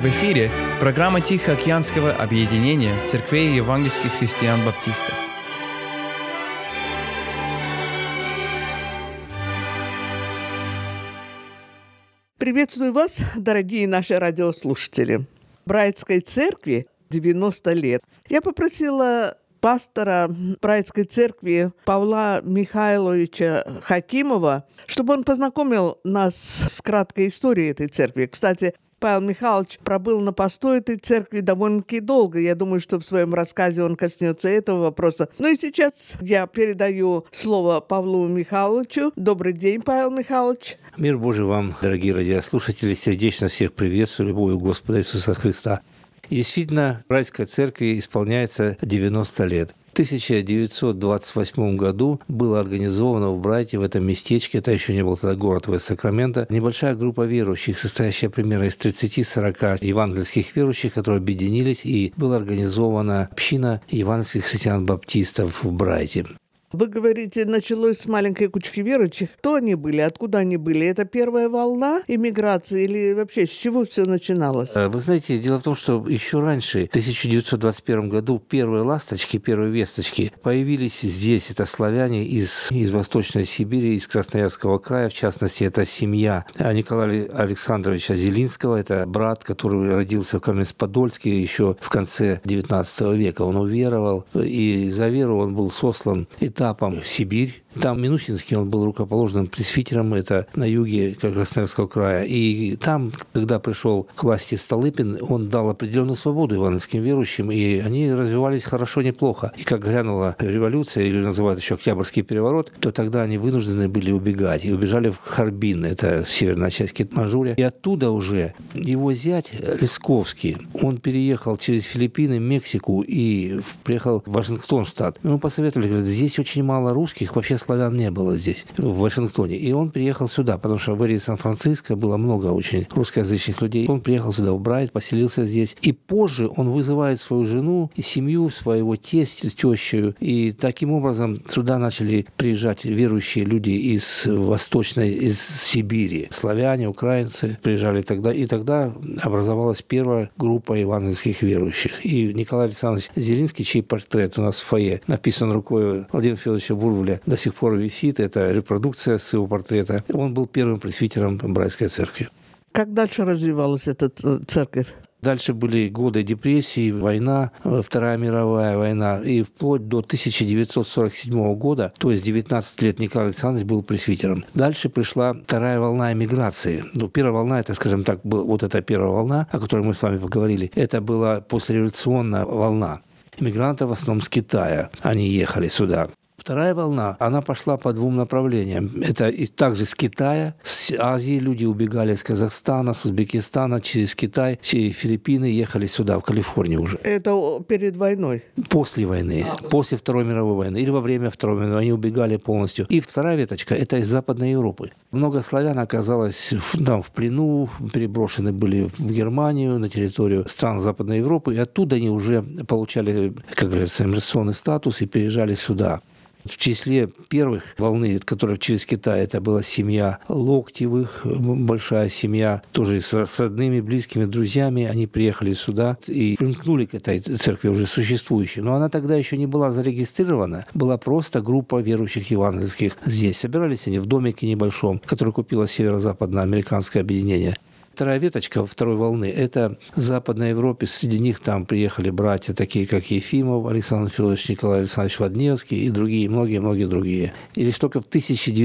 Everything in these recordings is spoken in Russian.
В эфире программа Тихоокеанского объединения церквей евангельских христиан-баптистов. Приветствую вас, дорогие наши радиослушатели. Брайтской церкви 90 лет. Я попросила пастора Брайтской церкви Павла Михайловича Хакимова, чтобы он познакомил нас с краткой историей этой церкви. Кстати, Павел Михайлович пробыл на посту этой церкви довольно-таки долго. Я думаю, что в своем рассказе он коснется этого вопроса. Ну и сейчас я передаю слово Павлу Михайловичу. Добрый день, Павел Михайлович. Мир Божий вам, дорогие радиослушатели. Сердечно всех приветствую любовью Господа Иисуса Христа. И действительно, Брайтской церкви исполняется 90 лет. В 1928 году было организовано в Брайте, в этом местечке, это еще не был тогда город Вест-Сакраменто, небольшая группа верующих, состоящая примерно из 30-40 евангельских верующих, которые объединились, и была организована община евангельских христиан-баптистов в Брайте. Вы говорите, началось с маленькой кучки верующих. Кто они были? Откуда они были? Это первая волна иммиграции или вообще с чего все начиналось? Вы знаете, дело в том, что еще раньше, в 1921 году, первые ласточки, первые весточки появились здесь. Это славяне из Восточной Сибири, из Красноярского края. В частности, это семья Николая Александровича Зелинского. Это брат, который родился в Каменец-Подольске еще в конце XIX века. Он уверовал, и за веру он был сослан этапом в Сибирь. Там, в Минусинске, он был рукоположенным пресвитером, это на юге Красноярского края. И там, когда пришел к власти Столыпин, он дал определенную свободу евангельским верующим, и они развивались хорошо, неплохо. И как грянула революция, или называют еще Октябрьский переворот, то тогда они вынуждены были убегать. И убежали в Харбин, это северная часть Китманжурия. И оттуда уже его зять Лесковский, он переехал через Филиппины, Мексику и приехал в Вашингтон, штат. Ему посоветовали, говорят, здесь очень мало русских, вообще славян не было здесь, в Вашингтоне. И он приехал сюда, потому что в Эрии Сан-Франциско было много очень русскоязычных людей. Он приехал сюда, в Брайт, поселился здесь. И позже он вызывает свою жену и семью, своего тестя, тещу. И таким образом сюда начали приезжать верующие люди из Восточной, из Сибири. Славяне, украинцы приезжали тогда. И тогда образовалась первая группа евангельских верующих. И Николай Александрович Зелинский, чей портрет у нас в фойе написан рукой Владимира Федоровича Бурвуля, до сих пор висит, это репродукция с его портрета. Он был первым пресвитером Брайтской церкви. Как дальше развивалась эта церковь? Дальше были годы депрессии, война, Вторая мировая война. И вплоть до 1947 года, то есть 19 лет, Николай Александрович был пресвитером. Дальше пришла вторая волна эмиграции. Первая волна, это, скажем так, вот эта первая волна, о которой мы с вами поговорили, это была послереволюционная волна. Иммигранты в основном с Китая, они ехали сюда. Вторая волна, она пошла по двум направлениям. Это и также с Китая, с Азии люди убегали из Казахстана, с Узбекистана, через Китай, через Филиппины ехали сюда, в Калифорнию уже. Это перед войной? После войны, после Второй мировой войны или во время Второй мировой войны они убегали полностью. И вторая веточка, это из Западной Европы. Много славян оказалось там в плену, переброшены были в Германию, на территорию стран Западной Европы, и оттуда они уже получали, как говорится, иммиграционный статус и переезжали сюда. В числе первых волны, которые через Китай, это была семья Локтевых, большая семья, тоже с родными, близкими, друзьями. Они приехали сюда и примкнули к этой церкви уже существующей. Но она тогда еще не была зарегистрирована. Была просто группа верующих евангельских здесь. Собирались они в домике небольшом, который купило Северо-Западно-Американское объединение. Вторая веточка второй волны – это в Западной Европе. Среди них там приехали братья, такие как Ефимов, Александр Федорович, Николай Александрович Водневский и другие, многие-многие другие. И лишь только в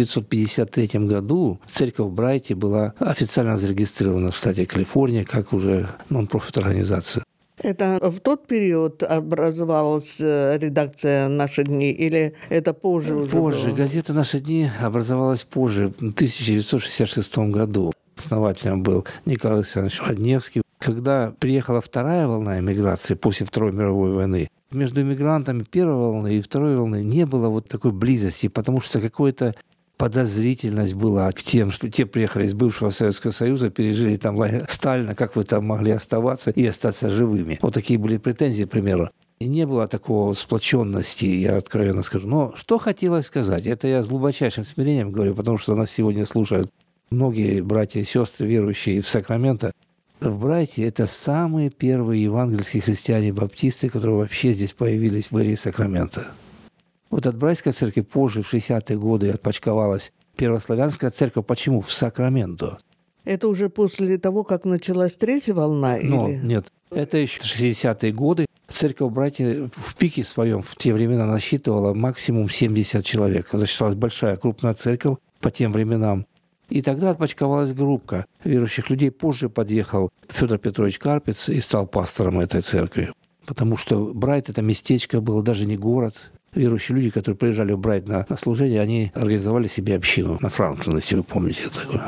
1953 году церковь в Брайте была официально зарегистрирована в штате Калифорния как уже нон-профит организация. Это в тот период образовалась редакция «Наши дни» или это позже уже Позже. было? Газета «Наши дни» образовалась позже, в 1966 году. Основателем был Николай Александрович Водневский. Когда приехала вторая волна эмиграции после Второй мировой войны, между эмигрантами первой волны и второй волны не было вот такой близости, потому что какое-то подозрительность была к тем, что те приехали из бывшего Советского Союза, пережили там лагерь Сталина, как вы там могли оставаться и остаться живыми. Вот такие были претензии, к примеру. И не было такого сплоченности, я откровенно скажу. Но что хотелось сказать, это я с глубочайшим смирением говорю, потому что нас сегодня слушают многие братья и сестры, верующие в Сакраменто. в Брайте это самые первые евангельские христиане-баптисты, которые вообще здесь появились в эрии Сакрамента. Вот от Брайтской церкви позже, в 60-е годы, отпочковалась Первославянская церковь. Почему? В Сакраменто. Это уже после того, как началась третья волна? Но или... нет, это еще 60-е годы. Церковь Братья в пике своем в те времена насчитывала максимум 70 человек. Это считалась большая, крупная церковь по тем временам. И тогда отпочковалась группа верующих людей. Позже подъехал Федор Петрович Карпец и стал пастором этой церкви. Потому что Брайт – это местечко было, даже не город. Верующие люди, которые приезжали в Брайт на служение, они организовали себе общину на Франклина, если вы помните такое.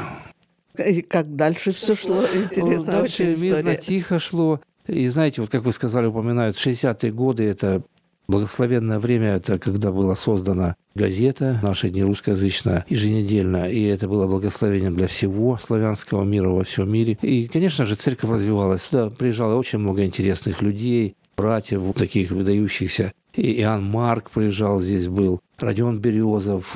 И как дальше все шло? Интересно. Дальше мирно, тихо шло. И знаете, вот как вы сказали, упоминают, 60-е годы – это благословенное время, это когда была создана газета, наша не русскоязычная, еженедельно, и это было благословением для всего славянского мира во всем мире. И, конечно же, церковь развивалась. Сюда приезжало очень много интересных людей, братьев, таких выдающихся. И Иоанн Марк приезжал, здесь был, Родион Березов,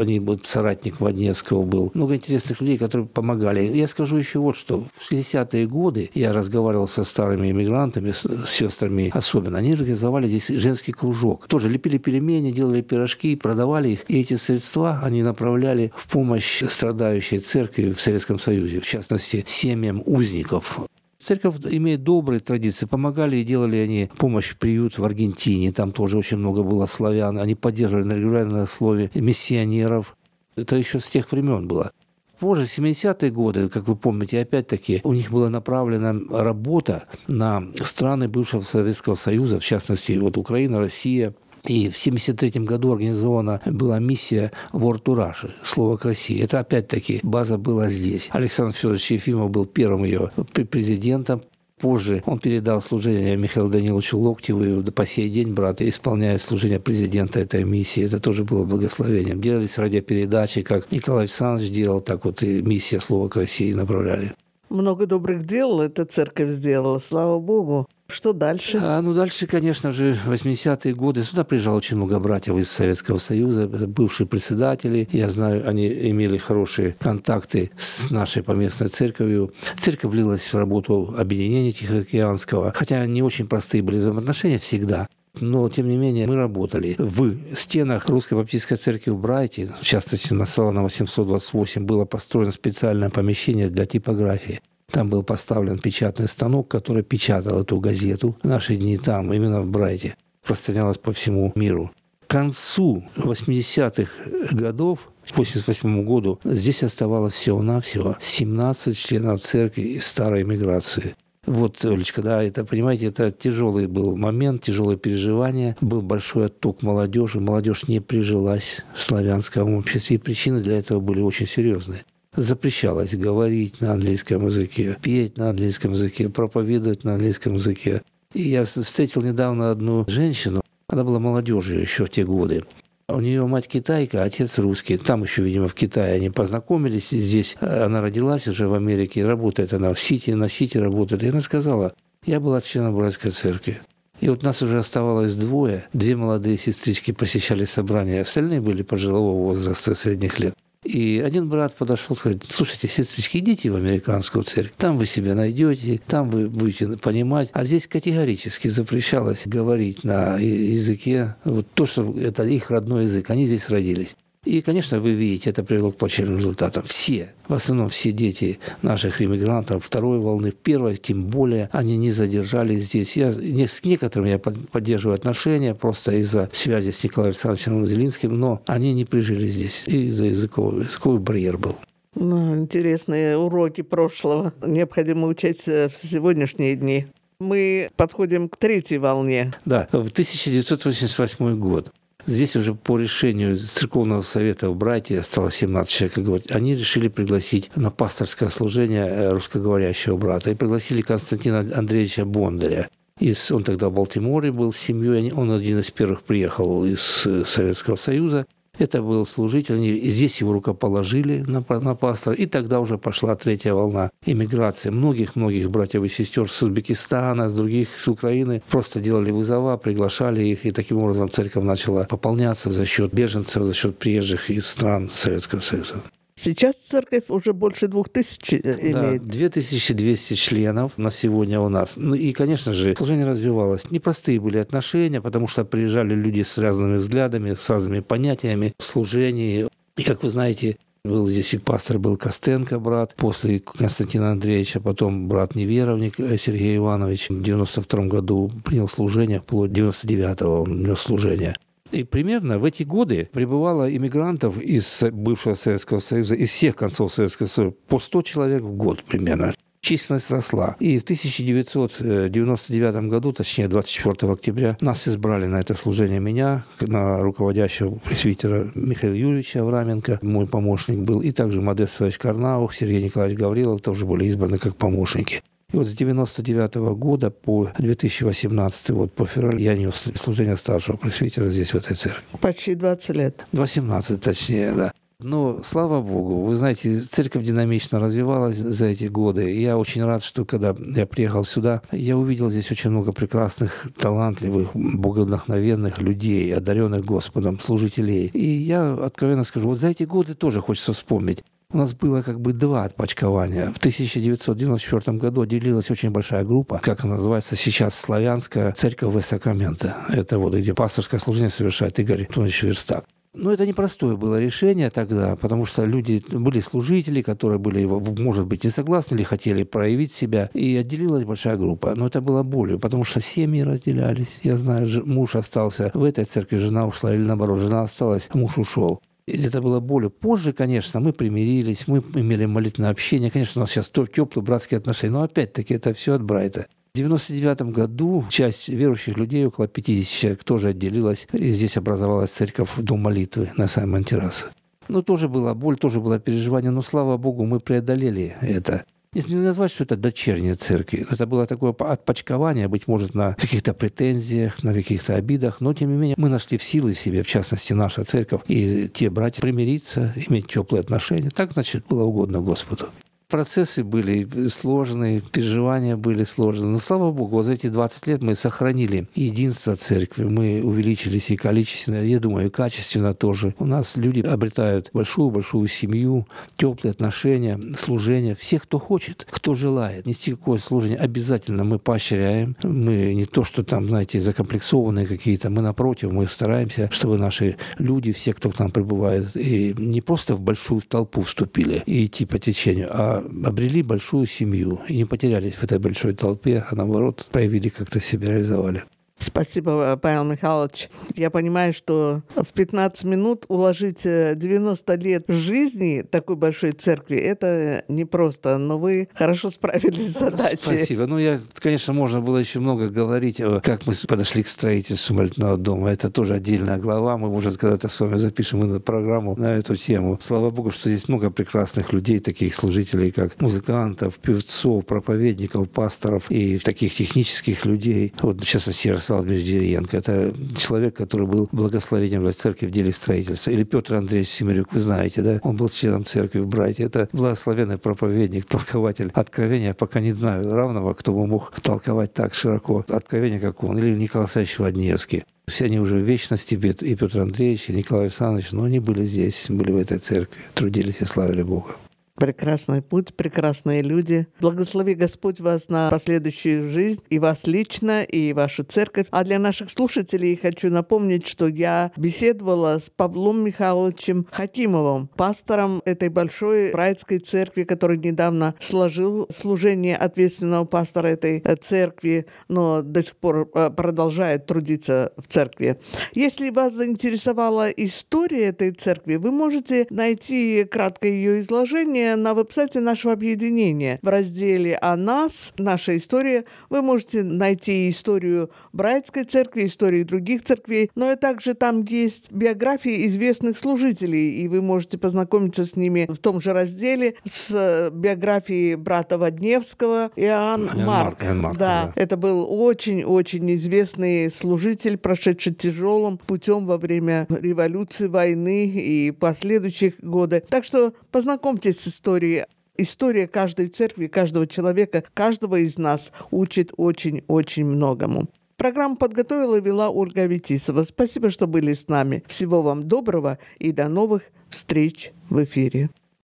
соратник Воднецкого был. Много интересных людей, которые помогали. Я скажу еще вот что. В 60-е годы я разговаривал со старыми эмигрантами, с сестрами особенно. Они организовали здесь женский кружок. Тоже лепили пельмени, делали пирожки, продавали их. И эти средства они направляли в помощь страдающей церкви в Советском Союзе, в частности, семьям узников. Церковь имеет добрые традиции. Помогали и делали они помощь в приют в Аргентине. Там тоже очень много было славян. Они поддерживали на регулярной основе миссионеров. Это еще с тех времен было. Позже, 70-е годы, как вы помните, опять-таки, у них была направлена работа на страны бывшего Советского Союза, в частности, вот Украина, Россия. И в 1973 году организована была миссия World to Russia, слово к России. Это опять-таки база была здесь. Александр Федорович Ефимов был первым ее президентом. Позже он передал служение Михаилу Даниловичу Локтеву, и по сей день брат исполняет служение президента этой миссии. Это тоже было благословением. Делались радиопередачи, как Николай Александрович делал, так вот и миссия «Слово к России» направляли. Много добрых дел эта церковь сделала, слава Богу. Что дальше? Дальше, конечно же, 80-е годы. Сюда приезжало очень много братьев из Советского Союза, бывшие председатели. Я знаю, они имели хорошие контакты с нашей поместной церковью. Церковь влилась в работу объединения Тихоокеанского, хотя не очень простые были взаимоотношения всегда. Но, тем не менее, мы работали в стенах Русской Баптистской церкви в Брайте, в частности, на Солонова 728, было построено специальное помещение для типографии. Там был поставлен печатный станок, который печатал эту газету. В наши дни там, именно в Брайте, распространялась по всему миру. К концу 80-х годов, к 1988 году, здесь оставалось всего-навсего 17 членов церкви из старой эмиграции. Вот, Олечка, да, это, понимаете, это тяжелый был момент, тяжелые переживания. Был большой отток молодежи. Молодежь не прижилась в славянском обществе. И причины для этого были очень серьезные. Запрещалось говорить на английском языке, петь на английском языке, проповедовать на английском языке. И я встретил недавно одну женщину, она была молодежью еще в те годы. У нее мать китайка, отец русский. Там еще, видимо, в Китае они познакомились. Здесь она родилась уже в Америке, работает она в Сити, на Сити работает. И она сказала, я была членом братской церкви. И вот нас уже оставалось две молодые сестрички посещали собрания, остальные были пожилого возраста, средних лет. И один брат подошел и говорит, слушайте, сестрички, идите в американскую церковь, там вы себя найдете, там вы будете понимать. А здесь категорически запрещалось говорить на языке, вот то, что это их родной язык, они здесь родились. И, конечно, вы видите, это привело к плачевным результатам. Все, в основном все дети наших иммигрантов второй волны, первой, тем более, они не задержались здесь. С некоторыми я поддерживаю отношения просто из-за связи с Николаем Александровичем Зелинским, но они не прижились здесь из-за языковый барьер был. Интересные уроки прошлого. Необходимо учить в сегодняшние дни. Мы подходим к третьей волне. Да, в 1988 год. Здесь уже по решению Церковного совета в Брайте, осталось 17 человек, говорит, они решили пригласить на пасторское служение русскоговорящего брата. И пригласили Константина Андреевича Бондаря. Он тогда в Балтиморе был с семьей, он один из первых приехал из Советского Союза. Это был служитель, и здесь его рукоположили на пастора, и тогда уже пошла третья волна эмиграции. Многих братьев и сестер с Узбекистана, с Украины просто делали вызова, приглашали их, и таким образом церковь начала пополняться за счет беженцев, за счет приезжих из стран Советского Союза. Сейчас церковь уже больше 2000 имеет. Да, 2200 членов на сегодня у нас. Ну и, конечно же, служение развивалось. Непростые были отношения, потому что приезжали люди с разными взглядами, с разными понятиями в служении. И, как вы знаете, был здесь и пастор, был Костенко, брат, после Константина Андреевича, потом брат Неверовник Сергей Иванович в 92 году принял служение, вплоть до 99-го он нес служение. И примерно в эти годы прибывало иммигрантов из бывшего Советского Союза, из всех концов Советского Союза, по 100 человек в год примерно. Численность росла. И в 1999 году, точнее 24 октября, нас избрали на это служение меня, на руководящего пресвитера Михаила Юрьевича Авраменко, мой помощник был, и также Модест Исаевич Карнаух, Сергей Николаевич Гаврилов тоже были избраны как помощники. И вот с 1999 года по 2018 год, по февраль, я нес служение старшего пресвитера здесь, в этой церкви. Почти 20 лет. 18 точнее, да. Но, слава Богу, вы знаете, церковь динамично развивалась за эти годы. И я очень рад, что когда я приехал сюда, я увидел здесь очень много прекрасных, талантливых, боговдохновенных людей, одаренных Господом, служителей. И я откровенно скажу, вот за эти годы тоже хочется вспомнить. У нас было как бы два отпочкования. В 1994 году отделилась очень большая группа, как она называется сейчас, Славянская церковь в Сакраменто. Это вот где пасторское служение совершает Игорь Антонович Верстак. Но это непростое было решение тогда, потому что люди были служители, которые были, может быть, не согласны или хотели проявить себя, и отделилась большая группа. Но это было болью, потому что семьи разделялись. Я знаю, муж остался в этой церкви, жена ушла, или наоборот, жена осталась, муж ушел. И это было болью. Позже, конечно, мы примирились, мы имели молитвенное общение. Конечно, у нас сейчас теплые братские отношения, но опять-таки это все от Брайта. В 1999 году часть верующих людей, около 50 человек, тоже отделилась. И здесь образовалась церковь Дом молитвы на Саймон-террасе. Ну, тоже была боль, тоже было переживание, но, слава Богу, мы преодолели это. Если не назвать, что это дочерние церкви, это было такое отпочкование, быть может, на каких-то претензиях, на каких-то обидах, но, тем не менее, мы нашли в силы себе, в частности, наша церковь, и те братья примириться, иметь теплые отношения. Так, значит, было угодно Господу. Процессы были сложные, переживания были сложные. Но, слава Богу, вот за эти 20 лет мы сохранили единство церкви, мы увеличились и количественно, я думаю, и качественно тоже. У нас люди обретают большую-большую семью, теплые отношения, служение. Всех, кто хочет, кто желает нести какое-то служение, обязательно мы поощряем. Мы не то, что там, знаете, закомплексованные какие-то, мы напротив, мы стараемся, чтобы наши люди, все, кто к нам прибывает, и не просто в большую толпу вступили и идти по течению, а обрели большую семью и не потерялись в этой большой толпе, а наоборот проявили, как-то себя реализовали. Спасибо, Павел Михайлович. Я понимаю, что в 15 минут уложить 90 лет жизни такой большой церкви, это непросто, но вы хорошо справились с задачей. Спасибо. Конечно, можно было еще много говорить, как мы подошли к строительству молитвенного дома. Это тоже отдельная глава. Мы, может, когда-то с вами запишем программу на эту тему. Слава Богу, что здесь много прекрасных людей, таких служителей, как музыкантов, певцов, проповедников, пасторов и таких технических людей. Вот, в частности, Ярослав Междеренко. Это человек, который был благословением для церкви в деле строительства. Или Петр Андреевич Семерюк, вы знаете, да? Он был членом церкви в Брайте. Это благословенный проповедник, толкователь откровения. Пока не знаю равного, кто бы мог толковать так широко откровение, как он. Или Николай Александрович Водневский. Все они уже в вечности, и Петр Андреевич, и Николай Александрович, но они были здесь, были в этой церкви, трудились и славили Бога. Прекрасный путь, прекрасные люди. Благослови Господь вас на последующую жизнь, и вас лично, и вашу церковь. А для наших слушателей хочу напомнить, что я беседовала с Павлом Михайловичем Хакимовым, пастором этой большой брайтской церкви, который недавно сложил служение ответственного пастора этой церкви, но до сих пор продолжает трудиться в церкви. Если вас заинтересовала история этой церкви, вы можете найти краткое ее изложение на веб-сайте нашего объединения. В разделе «О нас. Наша история» вы можете найти историю Брайтской церкви, истории других церквей, но и также там есть биографии известных служителей, и вы можете познакомиться с ними в том же разделе с биографией брата Водневского Иоанн Марк. Да, это был очень-очень известный служитель, прошедший тяжелым путем во время революции, войны и последующих годы. Так что познакомьтесь с историей. История каждой церкви, каждого человека, каждого из нас учит очень-очень многому. Программу подготовила и вела Ольга Аветисова. Спасибо, что были с нами. Всего вам доброго и до новых встреч в эфире.